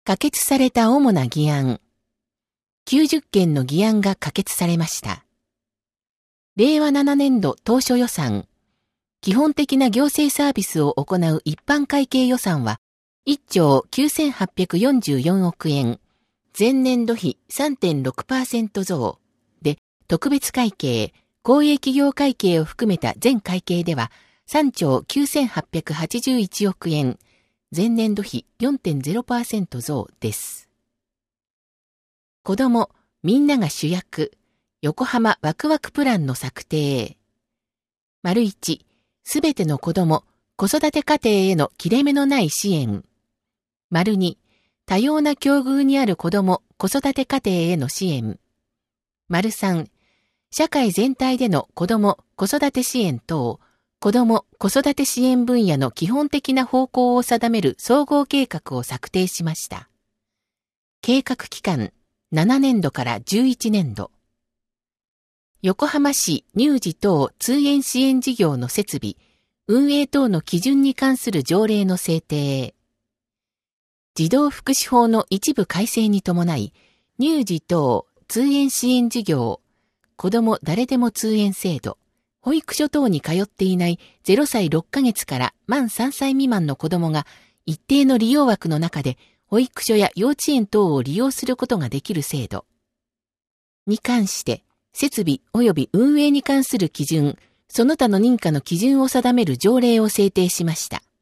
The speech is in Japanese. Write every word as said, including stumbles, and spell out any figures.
可決された主な議案。きゅうじゅっけんの議案が可決されました。れいわななねんど当初予算。基本的な行政サービスを行う一般会計予算はいっちょうきゅうせんはっぴゃくよんじゅうよんおくえん、前年度比 さんてんろくパーセント 増で、特別会計、公営企業会計を含めた全会計ではさんちょうきゅうせんはっぴゃくはちじゅういちおくえん、前年度比 よんてんゼロパーセント 増です。子ども、みんなが主役、横浜ワクワクプランの策定。丸いち、すべての子ども、子育て家庭への切れ目のない支援。丸に、多様な境遇にある子ども、子育て家庭への支援。丸さん、社会全体での子ども、子育て支援等、子ども・子育て支援分野の基本的な方向を定める総合計画を策定しました。計画期間、ななねんどからじゅういちねんど。横浜市乳児等通園支援事業の設備、運営等の基準に関する条例の制定。児童福祉法の一部改正に伴い、乳児等通園支援事業、子ども誰でも通園制度、保育所等に通っていないゼロさいろっかげつから満さんさい未満の子どもが一定の利用枠の中で保育所や幼稚園等を利用することができる制度に関して、設備及び運営に関する基準、その他の認可の基準を定める条例を制定しました。